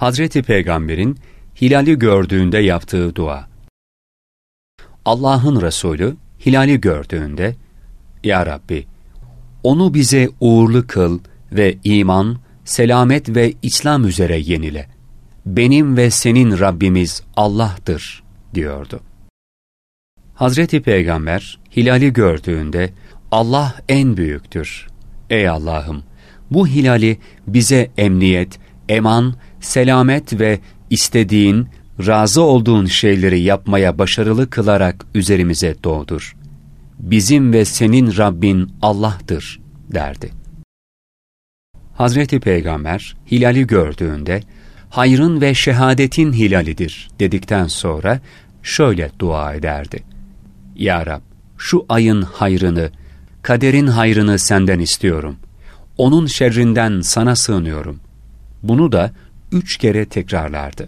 Hazreti Peygamber'in hilali gördüğünde yaptığı dua. Allah'ın Resulü hilali gördüğünde, Ya Rabbi, onu bize uğurlu kıl ve iman, selamet ve İslam üzere yenile. Benim ve senin Rabbimiz Allah'tır, diyordu. Hazreti Peygamber hilali gördüğünde, Allah en büyüktür. Ey Allah'ım, bu hilali bize emniyet, eman, selamet ve istediğin, razı olduğun şeyleri yapmaya başarılı kılarak üzerimize doğdur. Bizim ve senin Rabbin Allah'tır, derdi. Hazreti Peygamber hilali gördüğünde, hayrın ve şehadetin hilalidir dedikten sonra şöyle dua ederdi. Ya Rab, şu ayın hayrını, kaderin hayrını senden istiyorum. Onun şerrinden sana sığınıyorum. Bunu da 3 kere tekrarlardı.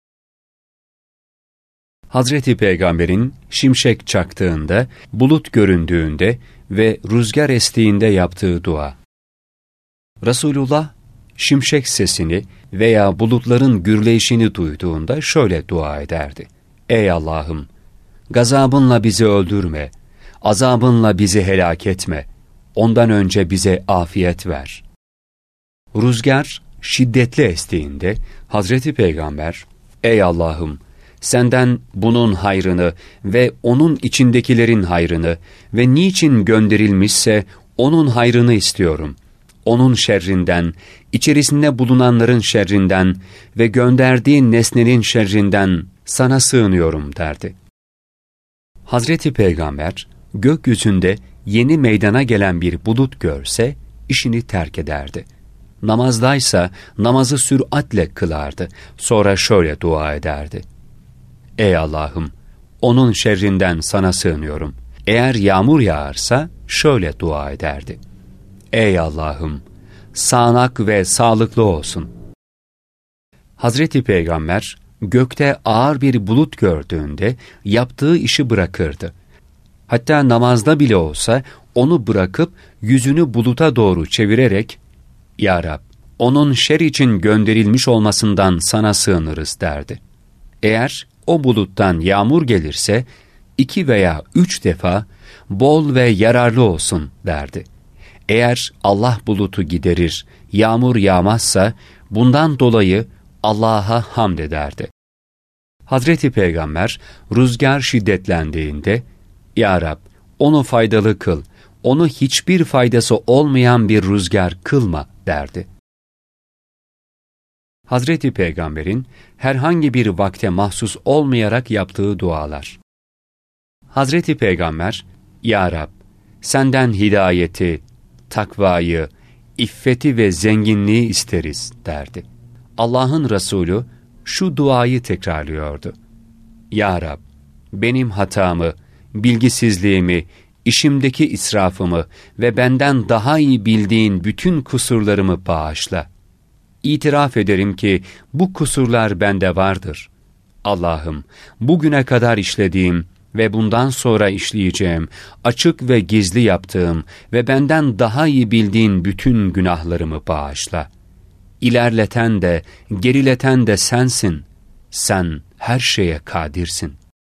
Hazreti Peygamber'in şimşek çaktığında, bulut göründüğünde ve rüzgar estiğinde yaptığı dua. Resulullah, şimşek sesini veya bulutların gürleyişini duyduğunda şöyle dua ederdi. Ey Allah'ım, gazabınla bizi öldürme, azabınla bizi helak etme, ondan önce bize afiyet ver. Rüzgar şiddetli estiğinde Hazreti Peygamber, Ey Allah'ım, senden bunun hayrını ve onun içindekilerin hayrını ve niçin gönderilmişse onun hayrını istiyorum. Onun şerrinden, içerisinde bulunanların şerrinden ve gönderdiğin nesnenin şerrinden sana sığınıyorum derdi. Hazreti Peygamber, gökyüzünde yeni meydana gelen bir bulut görse, işini terk ederdi. Namazdaysa namazı süratle kılardı. Sonra şöyle dua ederdi. Ey Allah'ım, onun şerrinden sana sığınıyorum. Eğer yağmur yağarsa şöyle dua ederdi. Ey Allah'ım, sağanak ve sağlıklı olsun. Hazreti Peygamber, gökte ağır bir bulut gördüğünde yaptığı işi bırakırdı. Hatta namazda bile olsa onu bırakıp yüzünü buluta doğru çevirerek, Ya Rab, onun şer için gönderilmiş olmasından sana sığınırız derdi. Eğer o buluttan yağmur gelirse 2 veya 3 defa bol ve yararlı olsun derdi. Eğer Allah bulutu giderir, yağmur yağmazsa bundan dolayı Allah'a hamd ederdi. Hazreti Peygamber rüzgar şiddetlendiğinde, Ya Rab, onu faydalı kıl, onu hiçbir faydası olmayan bir rüzgar kılma derdi. Hazreti Peygamber'in herhangi bir vakte mahsus olmayarak yaptığı dualar. Hazreti Peygamber, Ya Rab, senden hidayeti, takvayı, iffeti ve zenginliği isteriz derdi. Allah'ın Resulü şu duayı tekrarlıyordu. Ya Rab, benim hatamı, bilgisizliğimi, işimdeki israfımı ve benden daha iyi bildiğin bütün kusurlarımı bağışla. İtiraf ederim ki bu kusurlar bende vardır. Allah'ım, bugüne kadar işlediğim ve bundan sonra işleyeceğim, açık ve gizli yaptığım ve benden daha iyi bildiğin bütün günahlarımı bağışla. İlerleten de, gerileten de sensin. Sen her şeye kadirsin.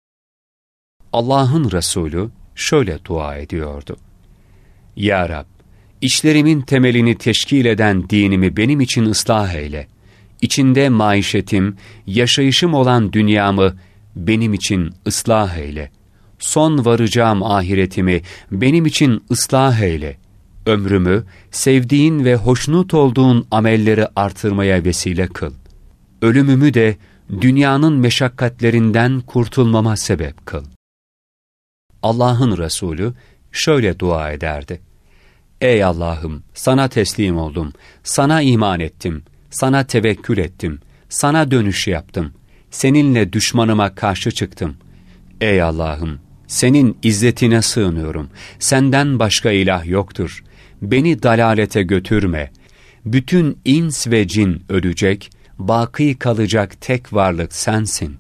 Allah'ın Resulü şöyle dua ediyordu. Ya Rab, İşlerimin temelini teşkil eden dinimi benim için ıslah eyle. İçinde maişetim, yaşayışım olan dünyamı benim için ıslah eyle. Son varacağım ahiretimi benim için ıslah eyle. Ömrümü sevdiğin ve hoşnut olduğun amelleri artırmaya vesile kıl. Ölümümü de dünyanın meşakkatlerinden kurtulmama sebep kıl. Allah'ın Resulü şöyle dua ederdi. Ey Allah'ım, sana teslim oldum, sana iman ettim, sana tevekkül ettim, sana dönüş yaptım, seninle düşmanıma karşı çıktım. Ey Allah'ım, senin izzetine sığınıyorum, senden başka ilah yoktur, beni dalalete götürme. Bütün ins ve cin ölecek, baki kalacak tek varlık sensin.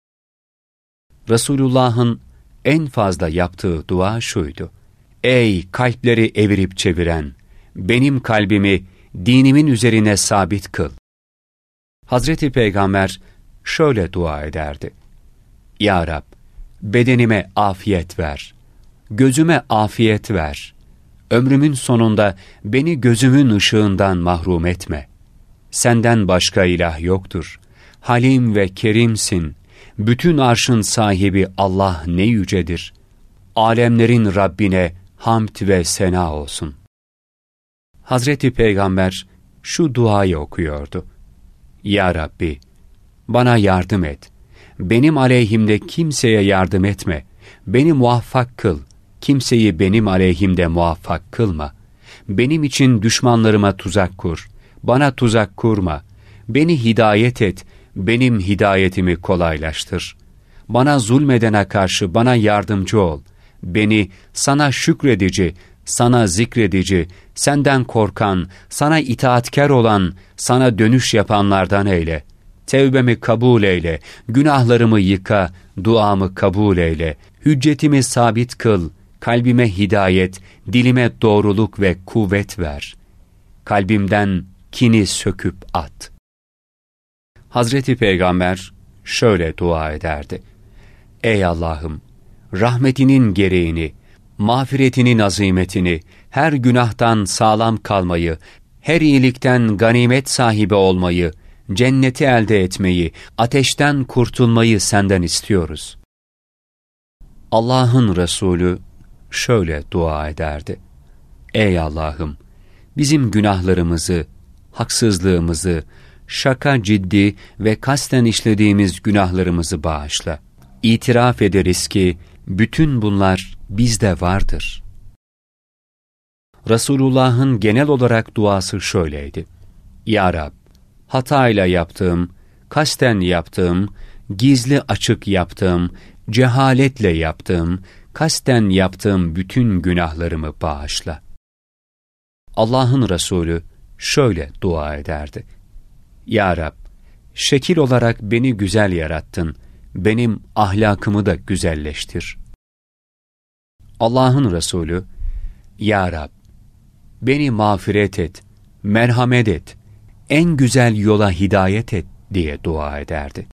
Resulullah'ın en fazla yaptığı dua şuydu. Ey kalpleri evirip çeviren, benim kalbimi dinimin üzerine sabit kıl. Hazreti Peygamber şöyle dua ederdi: Ya Rab, bedenime afiyet ver, gözüme afiyet ver, ömrümün sonunda beni gözümün ışığından mahrum etme. Senden başka ilah yoktur. Halim ve kerimsin. Bütün arşın sahibi Allah ne yücedir. Alemlerin Rabbine hamd ve sena olsun. Hazreti Peygamber şu duayı okuyordu: Ya Rabbi, bana yardım et. Benim aleyhimde kimseye yardım etme. Beni muvaffak kıl. Kimseyi benim aleyhimde muvaffak kılma. Benim için düşmanlarıma tuzak kur. Bana tuzak kurma. Beni hidayet et. Benim hidayetimi kolaylaştır. Bana zulmedene karşı bana yardımcı ol. Beni sana şükredici, sana zikredici, senden korkan, sana itaatkar olan, sana dönüş yapanlardan eyle. Tevbemi kabul eyle, günahlarımı yıka, duamı kabul eyle, hüccetimi sabit kıl, kalbime hidayet, dilime doğruluk ve kuvvet ver. Kalbimden kini söküp at. Hazreti Peygamber şöyle dua ederdi: Ey Allah'ım, rahmetinin gereğini, mağfiretinin azimetini, her günahtan sağlam kalmayı, her iyilikten ganimet sahibi olmayı, cenneti elde etmeyi, ateşten kurtulmayı senden istiyoruz. Allah'ın Resulü şöyle dua ederdi: Ey Allah'ım, bizim günahlarımızı, haksızlığımızı, şaka ciddi ve kasten işlediğimiz günahlarımızı bağışla. İtiraf ederiz ki bütün bunlar bizde vardır. Resulullah'ın genel olarak duası şöyleydi: Ya Rab, hatayla yaptığım, kasten yaptığım, gizli açık yaptığım, cehaletle yaptığım, kasten yaptığım bütün günahlarımı bağışla. Allah'ın Resulü şöyle dua ederdi: Ya Rab, şekil olarak beni güzel yarattın, benim ahlakımı da güzelleştir. Allah'ın Resulü, Ya Rab, beni mağfiret et, merhamet et, en güzel yola hidayet et diye dua ederdi.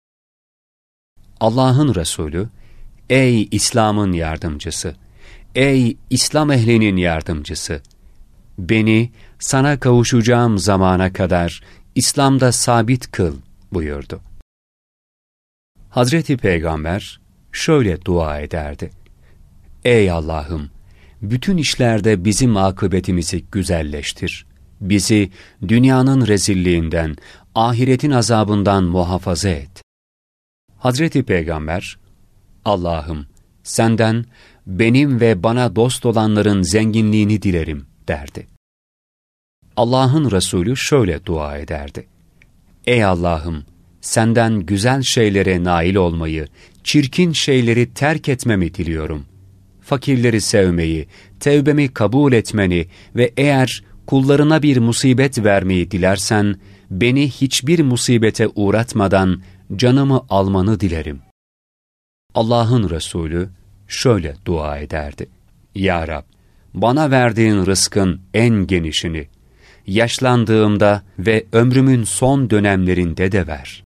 Allah'ın Resulü, ey İslam'ın yardımcısı, ey İslam ehlinin yardımcısı, beni sana kavuşacağım zamana kadar İslam'da sabit kıl buyurdu. Hazreti Peygamber şöyle dua ederdi: Ey Allah'ım, bütün işlerde bizim akıbetimizi güzelleştir. Bizi dünyanın rezilliğinden, ahiretin azabından muhafaza et. Hazreti Peygamber, Allah'ım, senden benim ve bana dost olanların zenginliğini dilerim derdi. Allah'ın Resulü şöyle dua ederdi: Ey Allah'ım, senden güzel şeylere nail olmayı, çirkin şeyleri terk etmemi diliyorum. Fakirleri sevmeyi, tevbemi kabul etmeni ve eğer kullarına bir musibet vermeyi dilersen, beni hiçbir musibete uğratmadan canımı almanı dilerim. Allah'ın Resulü şöyle dua ederdi: Ya Rab, bana verdiğin rızkın en genişini, yaşlandığımda ve ömrümün son dönemlerinde de ver.